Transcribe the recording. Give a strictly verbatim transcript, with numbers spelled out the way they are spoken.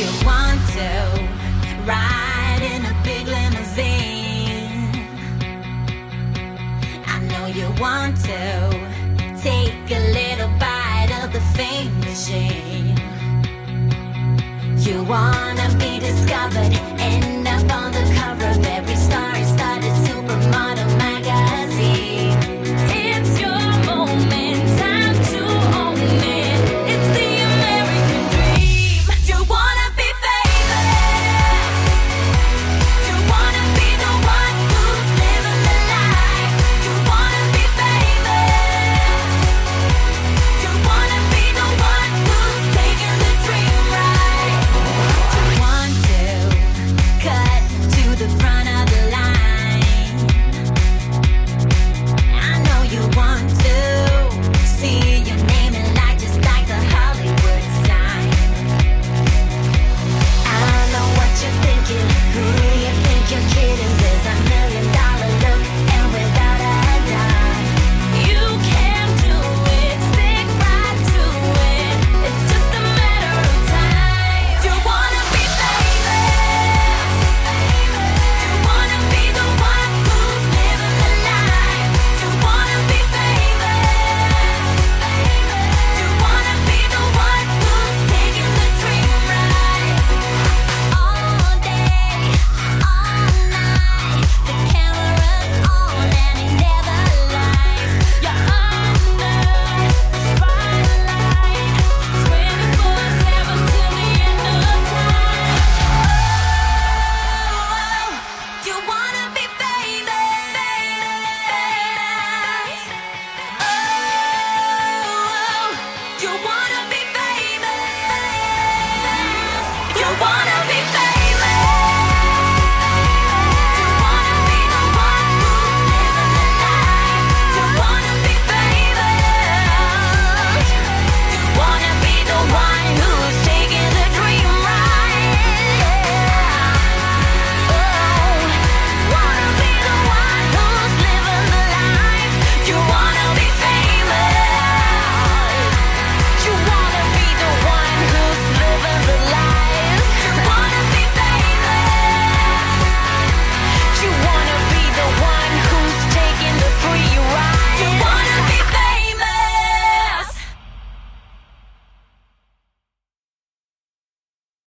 You want to ride in a big limousine. I know you want to take a little bite of the fame machine. You wanna be discovered, end up on the cover of every star-studded supermodel